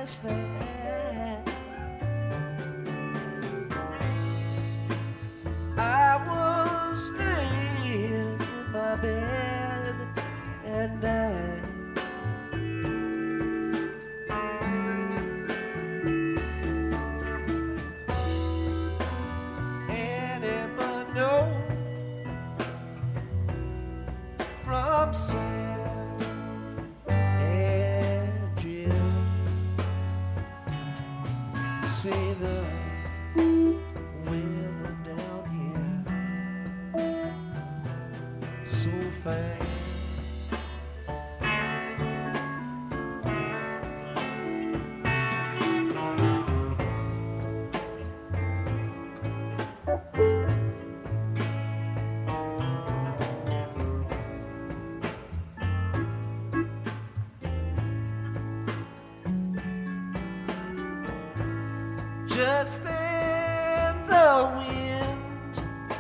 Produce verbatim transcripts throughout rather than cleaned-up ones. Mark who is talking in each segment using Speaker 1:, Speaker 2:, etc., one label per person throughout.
Speaker 1: last night. I was laying in my bed and died. Anyone know from San Andreas? Say the weather down here so fine. Just then the wind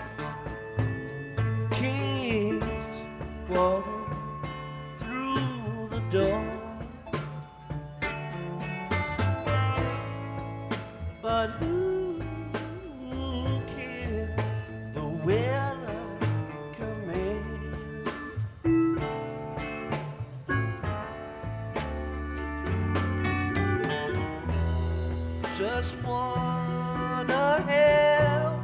Speaker 1: came walking through the door, but who can the weather command? Just wanna have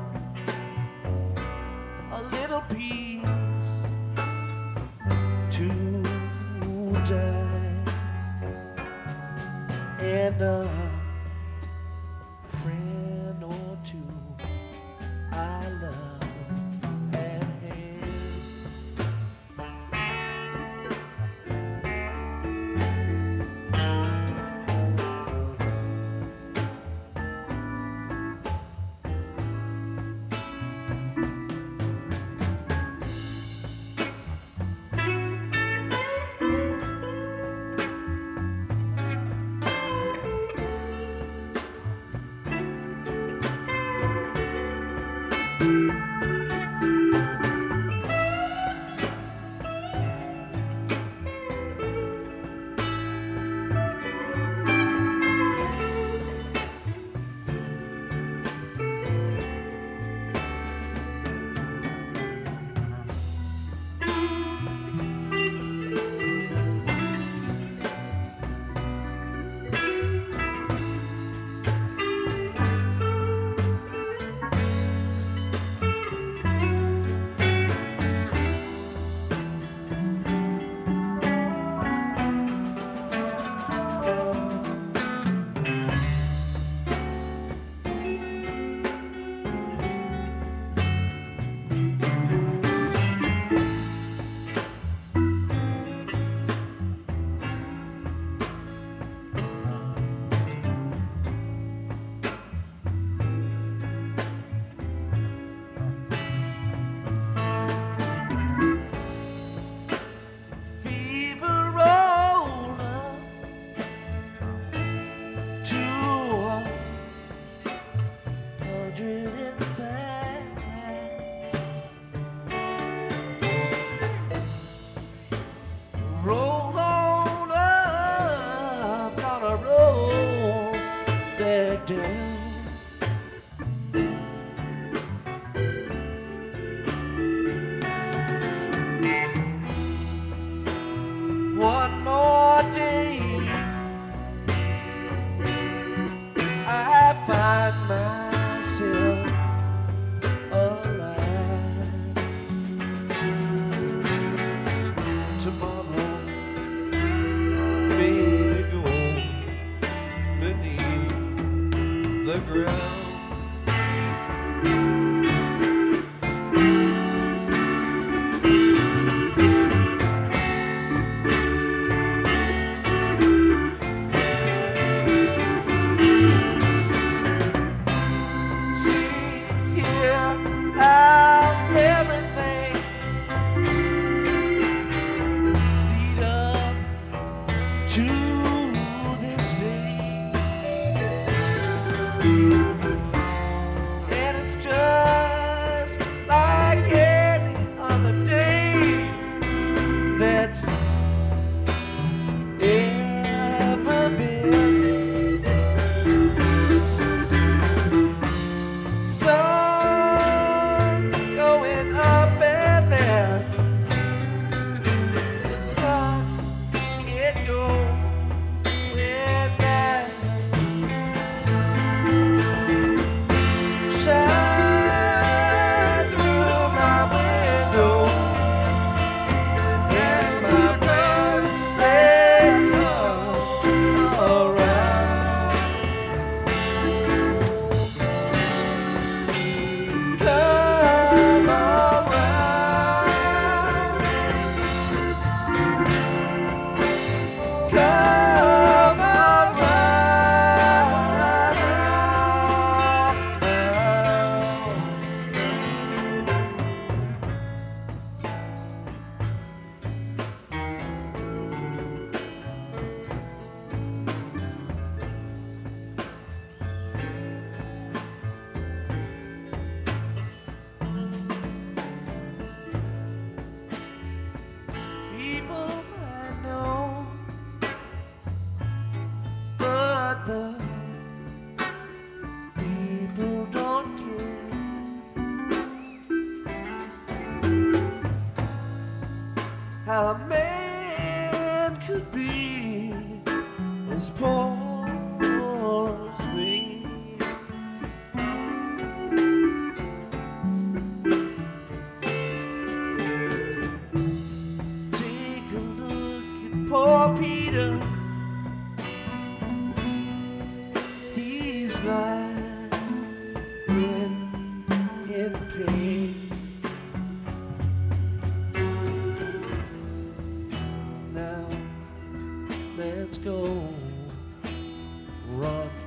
Speaker 1: a little peace to die and a friend or two I love at hand. Roll on up, gonna roll back down. One more day, I find myself alive. Tomorrow, baby, go beneath the ground. That's ever been. People I know, but the people don't care. How a man could be as poor as me. Take a look at poor Peter. He's lying in pain. Now let's go run